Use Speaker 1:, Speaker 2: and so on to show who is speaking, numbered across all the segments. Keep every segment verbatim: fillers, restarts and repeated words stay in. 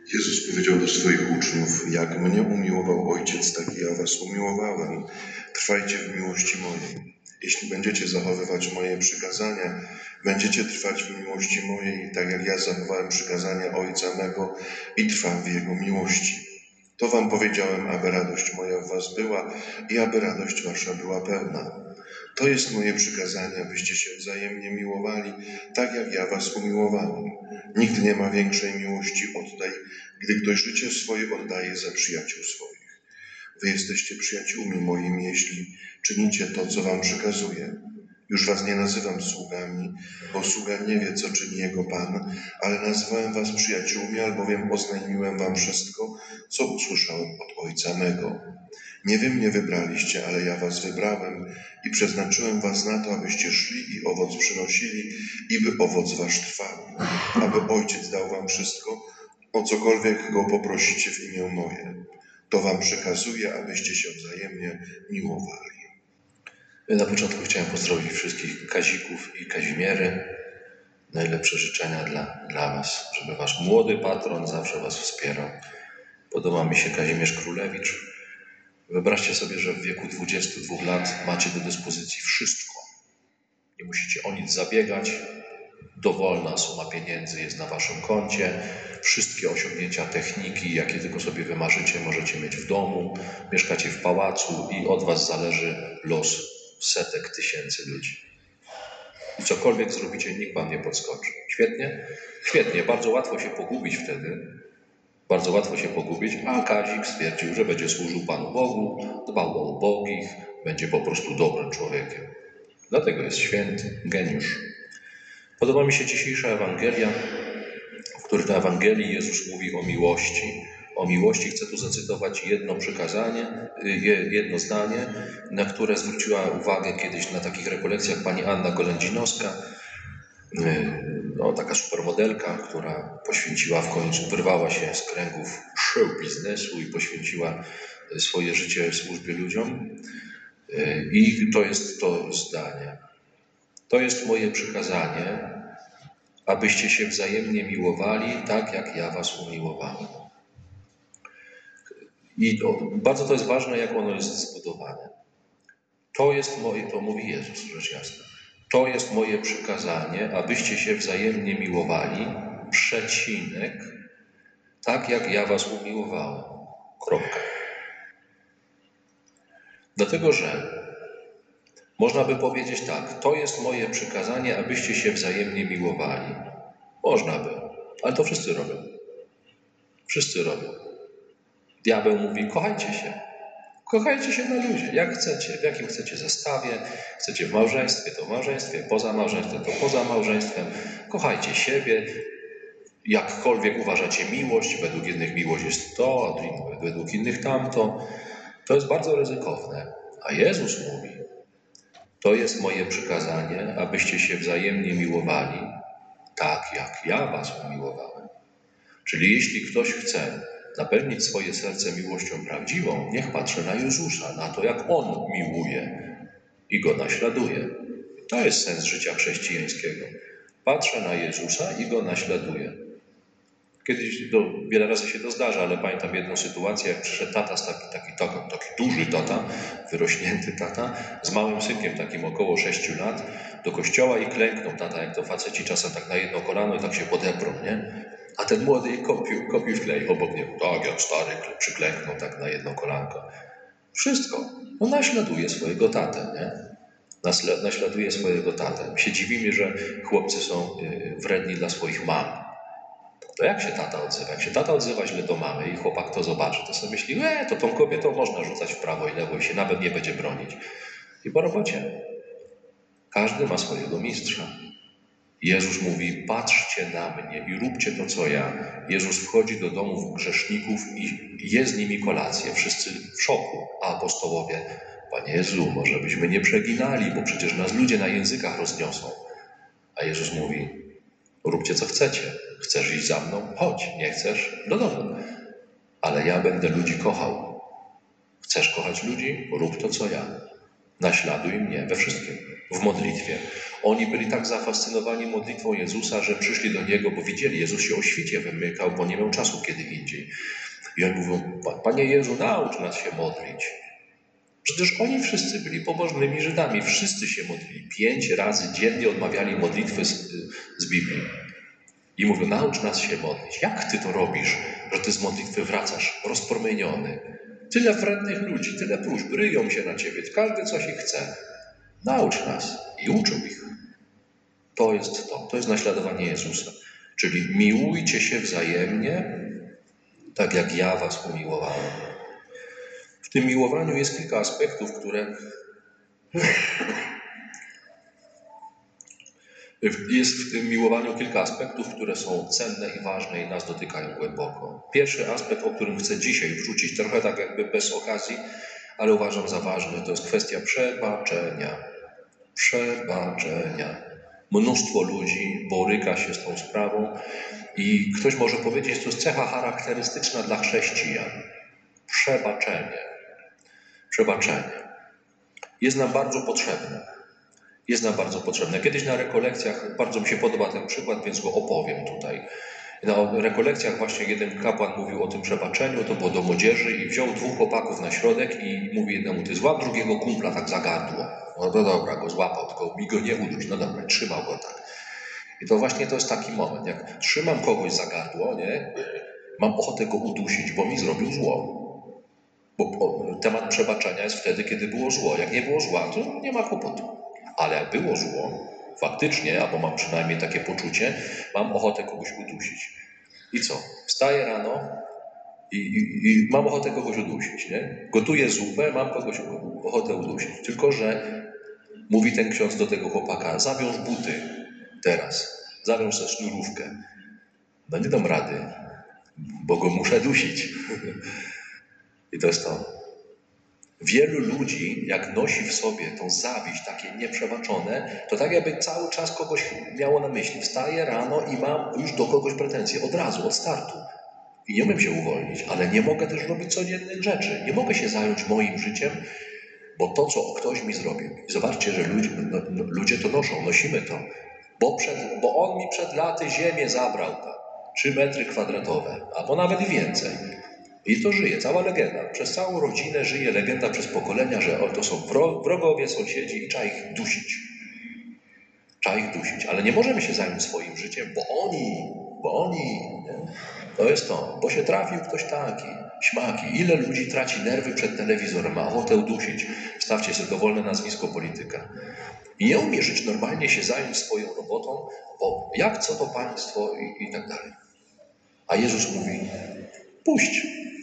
Speaker 1: Jezus powiedział do swoich uczniów: jak mnie umiłował Ojciec, tak i ja was umiłowałem. Trwajcie w miłości mojej. Jeśli będziecie zachowywać moje przykazania, będziecie trwać w miłości mojej, tak jak ja zachowałem przykazania Ojca mego i trwam w Jego miłości. To wam powiedziałem, aby radość moja w was była i aby radość wasza była pełna. To jest moje przykazanie, abyście się wzajemnie miłowali, tak jak ja was umiłowałem. Nikt nie ma większej miłości od tej, gdy ktoś życie swoje oddaje za przyjaciół swoich. Wy jesteście przyjaciółmi moimi, jeśli czynicie to, co wam przekazuję. Już was nie nazywam sługami, bo sługa nie wie, co czyni jego Pan, ale nazwałem was przyjaciółmi, albowiem oznajmiłem wam wszystko, co usłyszałem od Ojca mego. Nie wy mnie wybraliście, ale ja was wybrałem i przeznaczyłem was na to, abyście szli i owoc przynosili, i by owoc wasz trwał, aby Ojciec dał wam wszystko, o cokolwiek go poprosicie w imię moje. To wam przekazuję, abyście się wzajemnie miłowali.
Speaker 2: Na początku chciałem pozdrowić wszystkich Kazików i Kazimiery. Najlepsze życzenia dla, dla was, żeby wasz młody patron zawsze was wspierał. Podoba mi się Kazimierz Królewicz. Wyobraźcie sobie, że w wieku dwudziestu dwóch lat macie do dyspozycji wszystko. Nie musicie o nic zabiegać. Dowolna suma pieniędzy jest na waszym koncie. Wszystkie osiągnięcia techniki, jakie tylko sobie wymarzycie, możecie mieć w domu. Mieszkacie w pałacu i od was zależy los setek tysięcy ludzi. I cokolwiek zrobicie, nikt wam nie podskoczy. Świetnie? Świetnie. Bardzo łatwo się pogubić wtedy. Bardzo łatwo się pogubić, a Kazik stwierdził, że będzie służył Panu Bogu, dbał o ubogich, będzie po prostu dobrym człowiekiem. Dlatego jest święty, geniusz. Podoba mi się dzisiejsza Ewangelia, w której na Ewangelii Jezus mówi o miłości. O miłości chcę tu zacytować jedno przykazanie, jedno zdanie, na które zwróciła uwagę kiedyś na takich rekolekcjach pani Anna Golędzinowska, no, taka supermodelka, która poświęciła w końcu, wyrwała się z kręgów show biznesu i poświęciła swoje życie służbie ludziom. I to jest to zdanie. To jest moje przykazanie, abyście się wzajemnie miłowali, tak jak ja was umiłowałem. I to, bardzo to jest ważne, jak ono jest zbudowane. To jest moje, to mówi Jezus, rzecz jasna. To jest moje przykazanie, abyście się wzajemnie miłowali, przecinek, tak jak ja was umiłowałem. Kropka. Dlatego, że można by powiedzieć tak, to jest moje przykazanie, abyście się wzajemnie miłowali. Można by, ale to wszyscy robią. Wszyscy robią. Diabeł mówi, kochajcie się. Kochajcie się na luzie, jak chcecie, w jakim chcecie zestawie, chcecie w małżeństwie, to w małżeństwie, poza małżeństwem, to poza małżeństwem. Kochajcie siebie, jakkolwiek uważacie miłość, według jednych miłość jest to, a według innych tamto. To jest bardzo ryzykowne. A Jezus mówi, to jest moje przykazanie, abyście się wzajemnie miłowali, tak jak ja was umiłowałem. Czyli jeśli ktoś chce napełnić swoje serce miłością prawdziwą, niech patrzy na Jezusa, na to, jak On miłuje i Go naśladuje. To jest sens życia chrześcijańskiego. Patrzę na Jezusa i Go naśladuję. Kiedyś, to wiele razy się to zdarza, ale pamiętam jedną sytuację, jak przyszedł tata, taki, taki, taki, taki duży tata, wyrośnięty tata, z małym synkiem, takim około sześciu lat, do kościoła i klęknął tata, jak to faceci czasem tak na jedno kolano i tak się podeprą, nie? A ten młody kopił, kopił w klej obok niego. Tak, jak stary przyklęknął tak na jedno kolanko. Wszystko. No naśladuje swojego tatę, nie? Naśladuje swojego tatę. My się dziwimy, że chłopcy są wredni dla swoich mam. To jak się tata odzywa? Jak się tata odzywa źle do mamy i chłopak to zobaczy, to sobie myśli, e, to tą kobietą można rzucać w prawo i lewo i się nawet nie będzie bronić. I po robocie. Każdy ma swojego mistrza. Jezus mówi, patrzcie na mnie i róbcie to, co ja. Jezus wchodzi do domów grzeszników i je z nimi kolację. Wszyscy w szoku, a apostołowie, Panie Jezu, może byśmy nie przeginali, bo przecież nas ludzie na językach rozniosą. A Jezus mówi, róbcie, co chcecie. Chcesz iść za mną? Chodź. Nie chcesz? Do domu. Ale ja będę ludzi kochał. Chcesz kochać ludzi? Rób to, co ja. Naśladuj mnie we wszystkim, w modlitwie. Oni byli tak zafascynowani modlitwą Jezusa, że przyszli do Niego, bo widzieli, Jezus się o świcie wymykał, bo nie miał czasu kiedy indziej. I oni mówią, Panie Jezu, naucz nas się modlić. Przecież oni wszyscy byli pobożnymi Żydami, wszyscy się modlili. Pięć razy dziennie odmawiali modlitwy z, z Biblii. I mówią, naucz nas się modlić. Jak Ty to robisz, że Ty z modlitwy wracasz rozpromieniony? Tyle wrednych ludzi, tyle próśb, ryją się na Ciebie, każdy coś ich chce. Naucz nas. I uczył ich. To jest to, to jest naśladowanie Jezusa. Czyli miłujcie się wzajemnie, tak jak ja was umiłowałem. W tym miłowaniu jest kilka aspektów, które jest w tym miłowaniu kilka aspektów, które są cenne i ważne i nas dotykają głęboko. Pierwszy aspekt, o którym chcę dzisiaj wrzucić, trochę tak jakby bez okazji, ale uważam za ważny, to jest kwestia przebaczenia. Przebaczenia. Mnóstwo ludzi boryka się z tą sprawą i ktoś może powiedzieć, że to jest cecha charakterystyczna dla chrześcijan. Przebaczenie. Przebaczenie. Jest nam bardzo potrzebne. Jest nam bardzo potrzebne. Kiedyś na rekolekcjach, bardzo mi się podoba ten przykład, więc go opowiem tutaj. Na rekolekcjach właśnie jeden kapłan mówił o tym przebaczeniu, to było do młodzieży i wziął dwóch chłopaków na środek i mówi jednemu, ty złap drugiego kumpla tak za gardło. No to dobra, go złapał, tylko mi go nie uduś. No dobra, trzymał go tak. I to właśnie to jest taki moment, jak trzymam kogoś za gardło, nie, mam ochotę go udusić, bo mi zrobił zło. Bo temat przebaczenia jest wtedy, kiedy było zło. Jak nie było zła, to nie ma kłopotu. Ale jak było zło, faktycznie, albo mam przynajmniej takie poczucie, mam ochotę kogoś udusić. I co? Wstaję rano i, i, i mam ochotę kogoś udusić, nie? Gotuję zupę, mam kogoś ochotę udusić. Tylko że mówi ten ksiądz do tego chłopaka, zawiąż buty teraz, zawiąż sobie sznurówkę. No nie dam rady, bo go muszę dusić. I to jest to. Wielu ludzi, jak nosi w sobie tą zawiść, takie nieprzebaczone, to tak jakby cały czas kogoś miało na myśli. Wstaję rano i mam już do kogoś pretensje, od razu, od startu. I nie umiem się uwolnić, ale nie mogę też robić codziennych rzeczy. Nie mogę się zająć moim życiem, bo to, co ktoś mi zrobił. I zobaczcie, że ludzie, no, no, ludzie to noszą, nosimy to. Bo, przed, bo on mi przed laty ziemię zabrał, trzy metry kwadratowe, albo nawet i więcej. I to żyje, cała legenda. Przez całą rodzinę żyje legenda przez pokolenia, że to są wrogowie, sąsiedzi i trzeba ich dusić. Trzeba ich dusić, ale nie możemy się zająć swoim życiem, bo oni, bo oni, nie? To jest to, bo się trafił ktoś taki, śmaki. Ile ludzi traci nerwy przed telewizorem, ma ochotę udusić. Wstawcie sobie dowolne nazwisko polityka. I nie umie żyć normalnie, się zająć swoją robotą, bo jak co to państwo i, i tak dalej. A Jezus mówi, puść.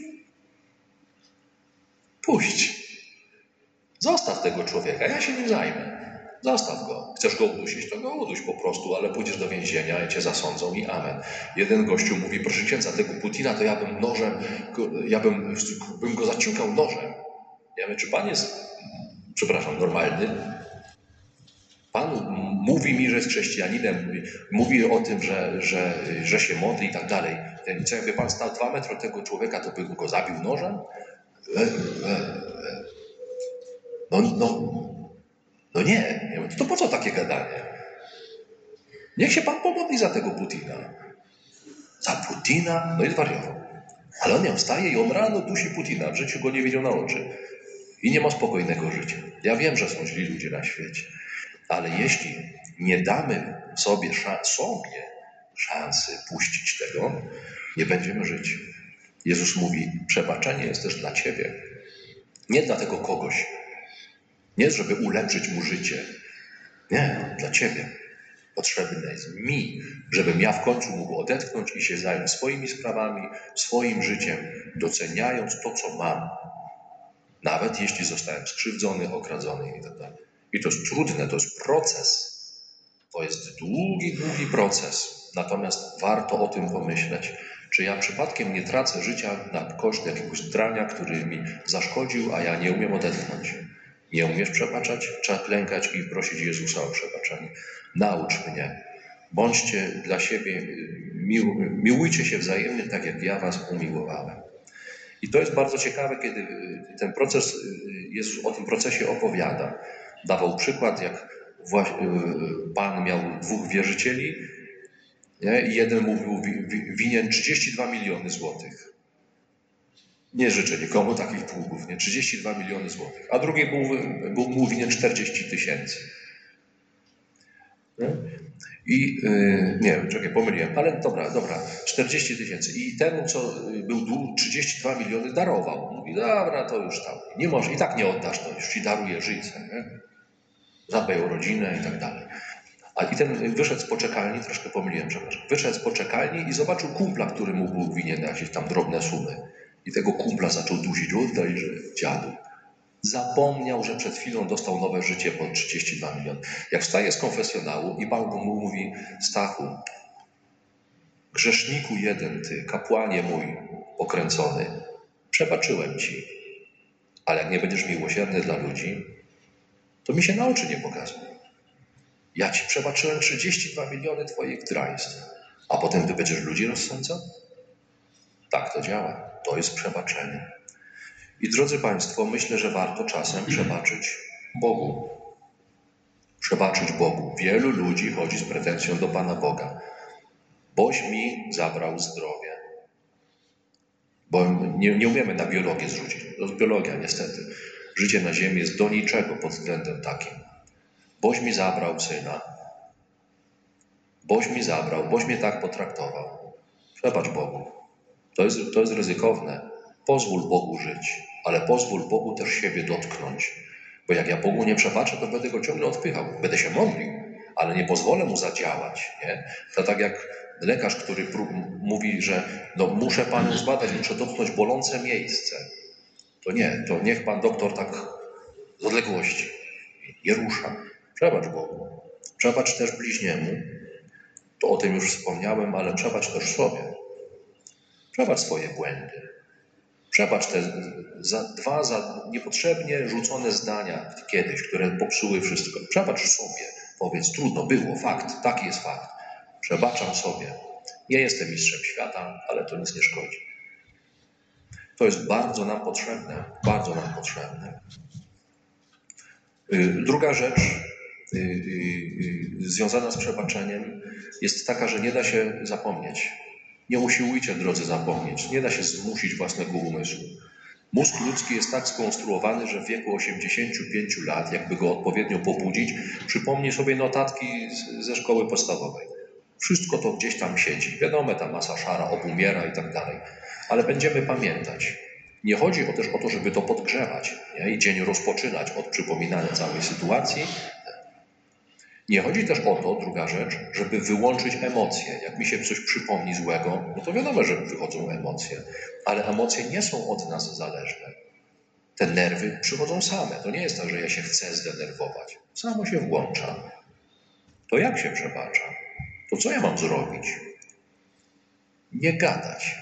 Speaker 2: Puść. Zostaw tego człowieka, ja się nim zajmę. Zostaw go. Chcesz go udusić, to go uduś po prostu, ale pójdziesz do więzienia i cię zasądzą i amen. Jeden gościu mówi, proszę księdza, tego Putina to ja bym nożem, ja bym, bym go zaciukał nożem. Ja mówię, czy pan jest, przepraszam, normalny? Pan mówi mi, że jest chrześcijaninem, mówi, mówi o tym, że, że, że się modli i tak dalej. Co jakby pan stał dwa metry od tego człowieka, to by go zabił nożem? E, e, e. No, no, no nie. Ja mówię, to po co takie gadanie? Niech się pan pomodli za tego Putina. Za Putina? No i zwariował. Ale on nie wstaje i on rano dusi Putina. W życiu go nie widział na oczy. I nie ma spokojnego życia. Ja wiem, że są źli ludzie na świecie. Ale jeśli nie damy sobie, sobie szansy puścić tego, nie będziemy żyć. Jezus mówi, przebaczenie jest też dla ciebie. Nie dla tego kogoś. Nie, żeby ulepszyć mu życie. Nie, dla ciebie. Potrzebne jest mi, żebym ja w końcu mógł odetchnąć i się zająć swoimi sprawami, swoim życiem, doceniając to, co mam. Nawet jeśli zostałem skrzywdzony, okradzony i tak dalej. I to jest trudne, to jest proces. To jest długi, długi proces. Natomiast warto o tym pomyśleć. Czy ja przypadkiem nie tracę życia na koszt jakiegoś drania, który mi zaszkodził, a ja nie umiem odetchnąć? Nie umiesz przebaczać? Trzeba klękać i prosić Jezusa o przebaczenie. Naucz mnie. Bądźcie dla siebie, mił, miłujcie się wzajemnie, tak jak ja was umiłowałem. I I to jest bardzo ciekawe, kiedy ten proces, Jezus o tym procesie opowiada. Dawał przykład, jak Pan miał dwóch wierzycieli, nie? I jeden mówił winien trzydzieści dwa miliony złotych. Nie życzę nikomu takich długów, nie? trzydzieści dwa miliony złotych. A drugi był, był mu winien czterdzieści tysięcy. I yy, nie wiem, czekaj, pomyliłem, ale dobra, dobra, czterdzieści tysięcy. I temu, co był dług, trzydzieści dwa miliony darował. Mówi, dobra, to już tam, nie może, i tak nie oddasz, to już ci daruję życie, nie? Zadbaj o rodzinę i tak dalej. A i ten wyszedł z poczekalni, troszkę pomyliłem, przepraszam, wyszedł z poczekalni i zobaczył kumpla, który mu był winien jakieś tam drobne sumy. I tego kumpla zaczął dusić, oddajże dziadu. Zapomniał, że przed chwilą dostał nowe życie po trzydzieści dwa miliony. Jak wstaje z konfesjonału i Pan mu mówi, Stachu, grzeszniku jeden ty, kapłanie mój pokręcony, przebaczyłem ci, ale jak nie będziesz miłosierny dla ludzi, to mi się na oczy nie pokazuj. Ja ci przebaczyłem trzydzieści dwa miliony twoich draństw, a potem ty będziesz ludzi rozsądzał? Tak to działa. To jest przebaczenie. I drodzy Państwo, myślę, że warto czasem przebaczyć Bogu. Przebaczyć Bogu. Wielu ludzi chodzi z pretensją do Pana Boga. Boś mi zabrał zdrowie. Bo nie, nie umiemy na biologię zrzucić. To jest biologia, niestety. Życie na ziemi jest do niczego pod względem takim. Boś mi zabrał syna. Boś mi zabrał, boś mnie tak potraktował. Przebacz Bogu. To jest, to jest ryzykowne. Pozwól Bogu żyć, ale pozwól Bogu też siebie dotknąć. Bo jak ja Bogu nie przebaczę, to będę go ciągle odpychał. Będę się modlił, ale nie pozwolę mu zadziałać. Nie? To tak jak lekarz, który prób, mówi, że no, muszę Panu zbadać, muszę dotknąć bolące miejsce. To nie, to niech Pan doktor tak z odległości nie rusza. Przebacz Bogu. Przebacz też bliźniemu. To o tym już wspomniałem, ale przebacz też sobie. Przebacz swoje błędy. Przebacz te za, dwa za niepotrzebnie rzucone zdania kiedyś, które popsuły wszystko. Przebacz sobie. Powiedz, trudno było, fakt, taki jest fakt. Przebaczam sobie. Nie jestem mistrzem świata, ale to nic nie szkodzi. To jest bardzo nam potrzebne, bardzo nam potrzebne. Druga rzecz związana z przebaczeniem jest taka, że nie da się zapomnieć. Nie usiłujcie, drodzy, zapomnieć. Nie da się zmusić własnego umysłu. Mózg ludzki jest tak skonstruowany, że w wieku osiemdziesięciu pięciu lat, jakby go odpowiednio pobudzić, przypomni sobie notatki ze szkoły podstawowej. Wszystko to gdzieś tam siedzi. Wiadomo, ta masa szara obumiera i tak dalej. Ale będziemy pamiętać. Nie chodzi o też o to, żeby to podgrzewać, nie? I dzień rozpoczynać od przypominania całej sytuacji. Nie chodzi też o to, druga rzecz, żeby wyłączyć emocje. Jak mi się coś przypomni złego, no to wiadomo, że wychodzą emocje. Ale emocje nie są od nas zależne. Te nerwy przychodzą same. To nie jest tak, że ja się chcę zdenerwować. Samo się włącza. To jak się przebacza? To co ja mam zrobić? Nie gadać.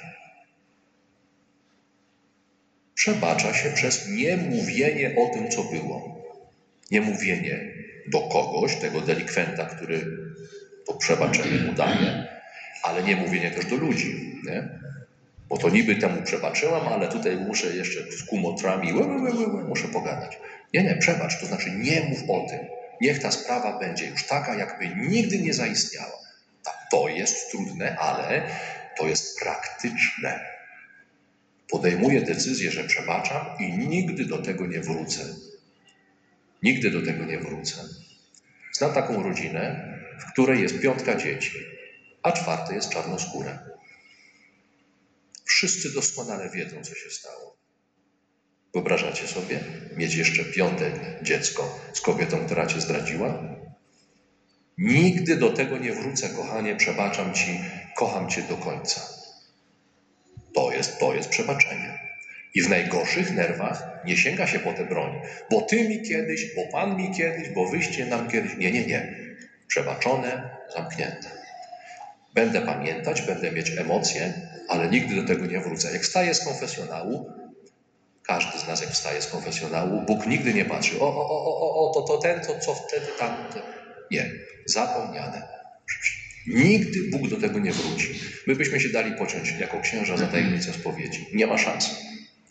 Speaker 2: Przebacza się przez niemówienie o tym, co było. Niemówienie do kogoś, tego delikwenta, który to przebaczenie mu daje, ale nie mówienie też do ludzi, nie? Bo to niby temu przebaczyłam, ale tutaj muszę jeszcze z kumotrami, łe, łe, łe, łe, muszę pogadać. Nie, nie, przebacz, to znaczy nie mów o tym. Niech ta sprawa będzie już taka, jakby nigdy nie zaistniała. To jest trudne, ale to jest praktyczne. Podejmuję decyzję, że przebaczam i nigdy do tego nie wrócę. Nigdy do tego nie wrócę. Znam taką rodzinę, w której jest piątka dzieci, a czwarte jest czarnoskóre. Wszyscy doskonale wiedzą, co się stało. Wyobrażacie sobie mieć jeszcze piąte dziecko z kobietą, która cię zdradziła? Nigdy do tego nie wrócę, kochanie, przebaczam ci, kocham cię do końca. To jest, to jest przebaczenie. I w najgorszych nerwach nie sięga się po tę broń. Bo ty mi kiedyś, bo pan mi kiedyś, bo wyście nam kiedyś. Nie, nie, nie. Przebaczone, zamknięte. Będę pamiętać, będę mieć emocje, ale nigdy do tego nie wrócę. Jak wstaję z konfesjonału, każdy z nas jak wstaje z konfesjonału, Bóg nigdy nie patrzy, o, o, o, o, o to, to ten, to co wtedy tam. To... Nie, zapomniane. Nigdy Bóg do tego nie wróci. My byśmy się dali pociąć jako księża za tajemnicę spowiedzi. Nie ma szans.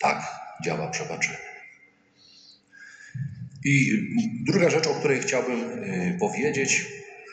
Speaker 2: Tak działa przebaczenie. I druga rzecz, o której chciałbym y, powiedzieć,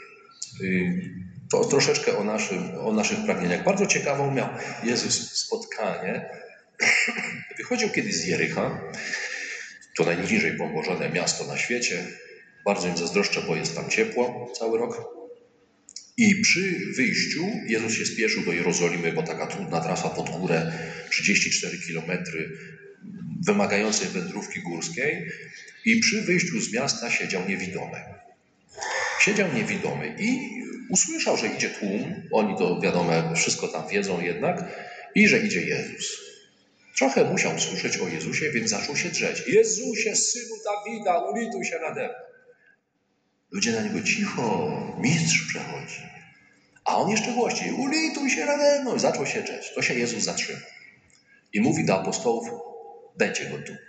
Speaker 2: y, to troszeczkę o, naszym, o naszych pragnieniach. Bardzo ciekawą miał Jezus spotkanie. Wychodził kiedyś z Jericha, to najniżej położone miasto na świecie. Bardzo im zazdroszczę, bo jest tam ciepło cały rok. I przy wyjściu Jezus się spieszył do Jerozolimy, bo taka trudna trasa pod górę, trzydzieści cztery kilometry, wymagającej wędrówki górskiej. I przy wyjściu z miasta siedział niewidomy. Siedział niewidomy i usłyszał, że idzie tłum. Oni to wiadomo, wszystko tam wiedzą jednak. I że idzie Jezus. Trochę musiał słyszeć o Jezusie, więc zaczął się drzeć. Jezusie, synu Dawida, ulituj się nade mną. Ludzie na niego cicho, mistrz przechodzi. A on jeszcze głośniej, ulituj się nade mną. I zaczął się drzeć. To się Jezus zatrzymał. I mówi do apostołów, dajcie go tu.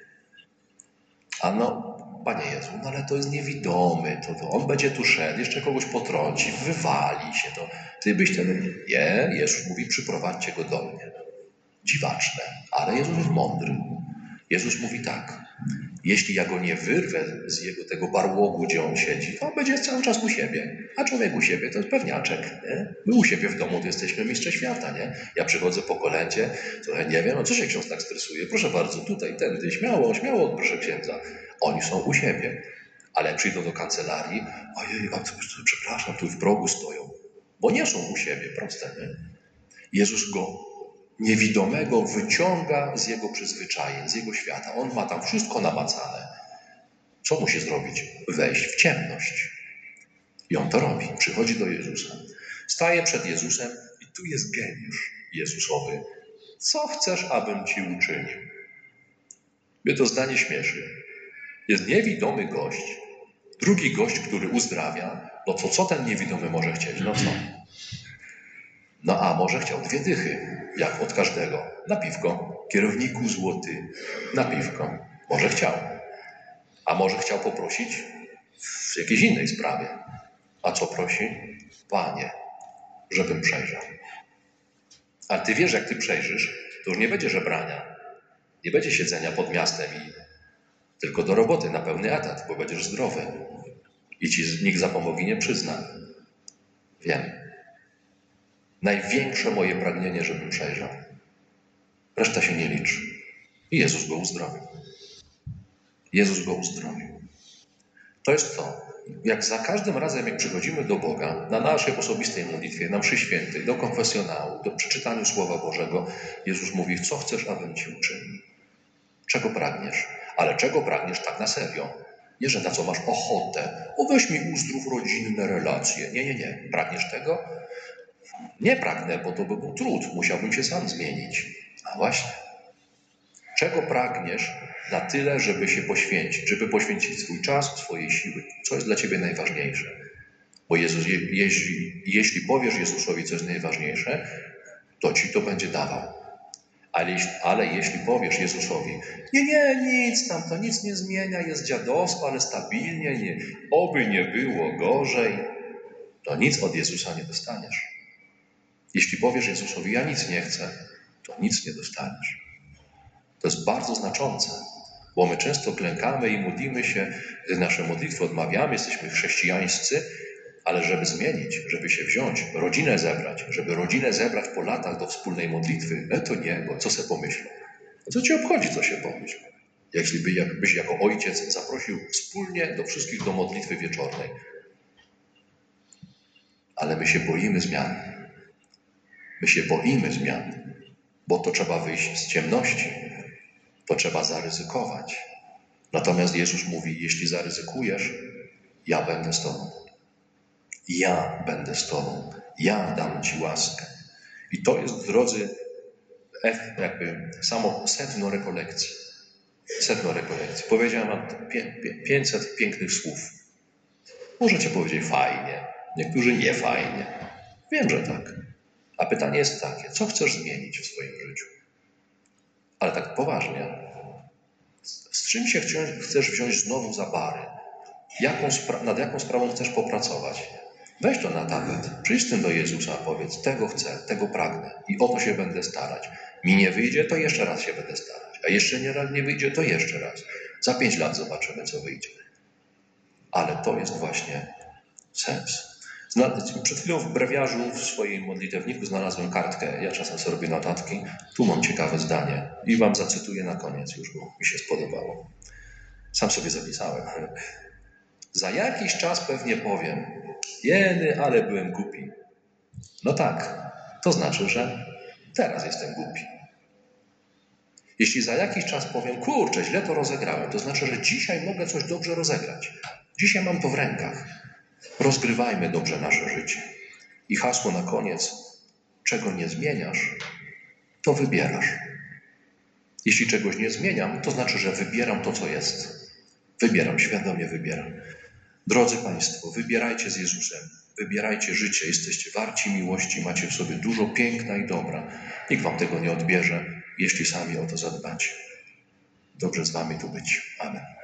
Speaker 2: A no, Panie Jezu, no ale to jest niewidomy, to, to on będzie tu szedł, jeszcze kogoś potrąci, wywali się, to ty byś ten... Nie, Jezus mówi, przyprowadźcie go do mnie. Dziwaczne, ale Jezus jest mądry. Jezus mówi tak, jeśli ja go nie wyrwę z jego tego barłogu, gdzie on siedzi, to on będzie cały czas u siebie. A człowiek u siebie to jest pewniaczek, nie? My u siebie w domu to jesteśmy mistrze świata, nie? Ja przychodzę po kolędzie, trochę nie wiem, no co się ksiądz tak stresuje? Proszę bardzo, tutaj, tędy, śmiało, śmiało, proszę księdza. Oni są u siebie. Ale jak przyjdą do kancelarii, ojej, a co, przepraszam, tu w progu stoją. Bo nie są u siebie, proste, nie? Jezus go niewidomego wyciąga z jego przyzwyczajeń, z jego świata. On ma tam wszystko namacane. Co musi zrobić? Wejść w ciemność. I on to robi. Przychodzi do Jezusa. Staje przed Jezusem i tu jest geniusz Jezusowy. Co chcesz, abym ci uczynił? Mnie to zdanie śmieszy. Jest niewidomy gość, drugi gość, który uzdrawia. No to co ten niewidomy może chcieć? No co? No a może chciał dwie dychy, jak od każdego. Na piwko. Kierowniku złoty. Na piwko. Może chciał. A może chciał poprosić w jakiejś innej sprawie. A co prosi? Panie, żebym przejrzał. A ty wiesz, jak ty przejrzysz, to już nie będzie żebrania. Nie będzie siedzenia pod miastem i tylko do roboty na pełny etat, bo będziesz zdrowy. I ci nikt zapomogi nie przyzna. Wiem. Największe moje pragnienie, żebym przejrzał. Reszta się nie liczy. I Jezus go uzdrowił. Jezus go uzdrowił. To jest to. Jak za każdym razem, jak przychodzimy do Boga, na naszej osobistej modlitwie, na mszy świętej, do konfesjonału, do przeczytaniu Słowa Bożego, Jezus mówi, co chcesz, abym ci uczynił? Czego pragniesz? Ale czego pragniesz tak na serio? Nie, że na co masz ochotę. O, weź mi uzdrów rodzinne relacje. Nie, nie, nie. Pragniesz tego? Nie pragnę, bo to by był trud. Musiałbym się sam zmienić. A właśnie. Czego pragniesz na tyle, żeby się poświęcić, żeby poświęcić swój czas, swoje siły? Co jest dla ciebie najważniejsze? Bo Jezus, je, jeśli, jeśli powiesz Jezusowi, co jest najważniejsze, to ci to będzie dawał. Ale, ale jeśli powiesz Jezusowi, nie, nie, nic tam, to nic nie zmienia, jest dziadostwo, ale stabilnie, nie, oby nie było gorzej, to nic od Jezusa nie dostaniesz. Jeśli powiesz Jezusowi, ja nic nie chcę, to nic nie dostaniesz. To jest bardzo znaczące, bo my często klękamy i modlimy się, nasze modlitwy odmawiamy, jesteśmy chrześcijańscy, ale żeby zmienić, żeby się wziąć, rodzinę zebrać, żeby rodzinę zebrać po latach do wspólnej modlitwy, no to nie, bo co se pomyślą? No co ci obchodzi, co się pomyślą? Jeśli by, jakbyś jako ojciec zaprosił wspólnie do wszystkich do modlitwy wieczornej. Ale my się boimy zmian. My się boimy zmian, bo to trzeba wyjść z ciemności. To trzeba zaryzykować. Natomiast Jezus mówi, jeśli zaryzykujesz, ja będę z tobą. Ja będę z tobą. Ja dam ci łaskę. I to jest, drodzy, jakby samo sedno rekolekcji. Sedno rekolekcji. Powiedziałem wam pięćset pięknych słów. Możecie powiedzieć fajnie, niektórzy nie fajnie. Wiem, że tak. A pytanie jest takie, co chcesz zmienić w swoim życiu? Ale tak poważnie. Z czym się chcesz wziąć znowu za bary? Jaką spra- nad jaką sprawą chcesz popracować? Weź to na tapet. Przyjdź z tym do Jezusa, powiedz, tego chcę, tego pragnę i o to się będę starać. Mi nie wyjdzie, to jeszcze raz się będę starać. A A jeszcze nie, nie wyjdzie, to jeszcze raz. Za pięć lat zobaczymy, co wyjdzie. Ale to jest właśnie sens. Przed chwilą w brewiarzu, w swoim modlitewniku znalazłem kartkę. Ja czasem sobie robię notatki. Tu mam ciekawe zdanie i wam zacytuję na koniec już, bo mi się spodobało. Sam sobie zapisałem. Za jakiś czas pewnie powiem, jeny, ale byłem głupi. No tak, to znaczy, że teraz jestem głupi. Jeśli za jakiś czas powiem, kurczę, źle to rozegrałem, to znaczy, że dzisiaj mogę coś dobrze rozegrać. Dzisiaj mam to w rękach. Rozgrywajmy dobrze nasze życie. I hasło na koniec, czego nie zmieniasz, to wybierasz. Jeśli czegoś nie zmieniam, to znaczy, że wybieram to, co jest. Wybieram, świadomie wybieram. Drodzy Państwo, wybierajcie z Jezusem. Wybierajcie życie. Jesteście warci miłości, macie w sobie dużo piękna i dobra. Nikt wam tego nie odbierze, jeśli sami o to zadbacie. Dobrze z wami tu być. Amen.